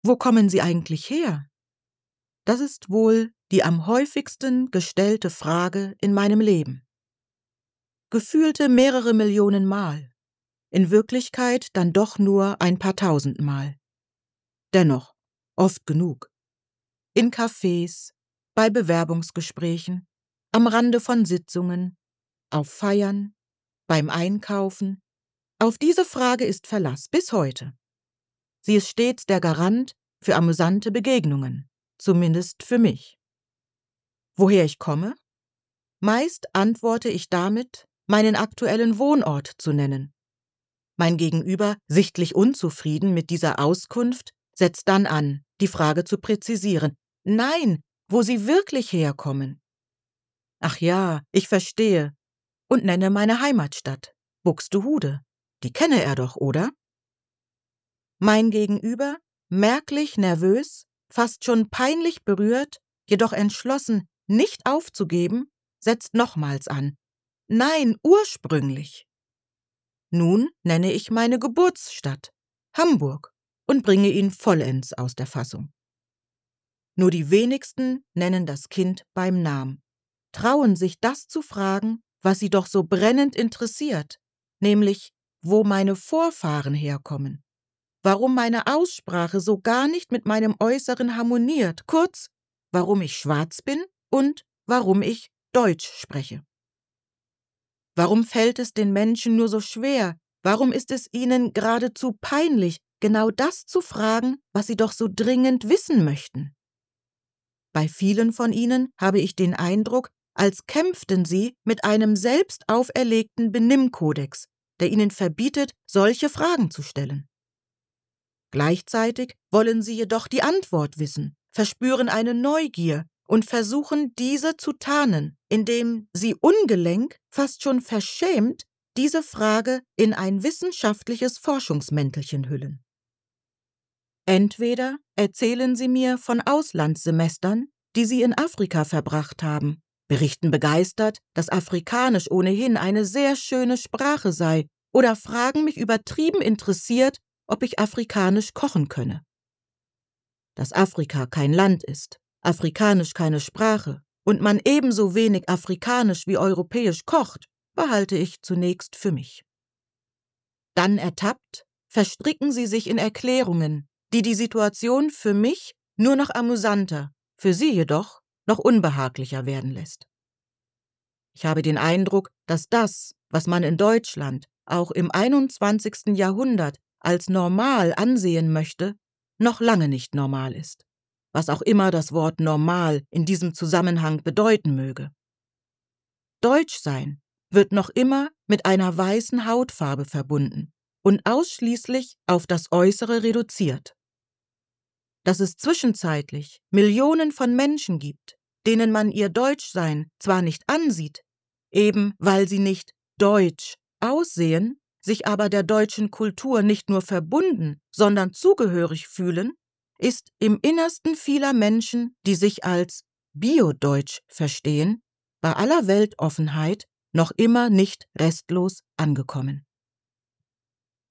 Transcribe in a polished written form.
Wo kommen Sie eigentlich her? Das ist wohl die am häufigsten gestellte Frage in meinem Leben. Gefühlte mehrere Millionen Mal, in Wirklichkeit dann doch nur ein paar tausend Mal. Dennoch, oft genug. In Cafés, bei Bewerbungsgesprächen, am Rande von Sitzungen, auf Feiern, beim Einkaufen. Auf diese Frage ist Verlass bis heute. Sie ist stets der Garant für amüsante Begegnungen, zumindest für mich. Woher ich komme? Meist antworte ich damit, meinen aktuellen Wohnort zu nennen. Mein Gegenüber, sichtlich unzufrieden mit dieser Auskunft, setzt dann an, die Frage zu präzisieren. Nein, wo Sie wirklich herkommen. Ach ja, ich verstehe. Und nenne meine Heimatstadt, Buxtehude. Die kenne er doch, oder? Mein Gegenüber, merklich nervös, fast schon peinlich berührt, jedoch entschlossen, nicht aufzugeben, setzt nochmals an. Nein, ursprünglich. Nun nenne ich meine Geburtsstadt, Hamburg, und bringe ihn vollends aus der Fassung. Nur die wenigsten nennen das Kind beim Namen, trauen sich das zu fragen, was sie doch so brennend interessiert, nämlich, wo meine Vorfahren herkommen, warum meine Aussprache so gar nicht mit meinem Äußeren harmoniert, kurz, warum ich schwarz bin und warum ich Deutsch spreche. Warum fällt es den Menschen nur so schwer, warum ist es ihnen geradezu peinlich, genau das zu fragen, was sie doch so dringend wissen möchten? Bei vielen von ihnen habe ich den Eindruck, als kämpften sie mit einem selbst auferlegten Benimmkodex, der ihnen verbietet, solche Fragen zu stellen. Gleichzeitig wollen sie jedoch die Antwort wissen, verspüren eine Neugier und versuchen, diese zu tarnen, indem sie ungelenk, fast schon verschämt, diese Frage in ein wissenschaftliches Forschungsmäntelchen hüllen. Entweder erzählen sie mir von Auslandssemestern, die sie in Afrika verbracht haben, berichten begeistert, dass Afrikanisch ohnehin eine sehr schöne Sprache sei, oder fragen mich übertrieben interessiert, ob ich Afrikanisch kochen könne. Dass Afrika kein Land ist, Afrikanisch keine Sprache und man ebenso wenig Afrikanisch wie Europäisch kocht, behalte ich zunächst für mich. Dann ertappt, verstricken sie sich in Erklärungen, die die Situation für mich nur noch amüsanter, für sie jedoch noch unbehaglicher werden lässt. Ich habe den Eindruck, dass das, was man in Deutschland auch im 21. Jahrhundert als normal ansehen möchte, noch lange nicht normal ist, was auch immer das Wort normal in diesem Zusammenhang bedeuten möge. Deutschsein wird noch immer mit einer weißen Hautfarbe verbunden und ausschließlich auf das Äußere reduziert. Dass es zwischenzeitlich Millionen von Menschen gibt, denen man ihr Deutschsein zwar nicht ansieht, eben weil sie nicht deutsch aussehen, sich aber der deutschen Kultur nicht nur verbunden, sondern zugehörig fühlen, ist im Innersten vieler Menschen, die sich als Biodeutsch verstehen, bei aller Weltoffenheit noch immer nicht restlos angekommen.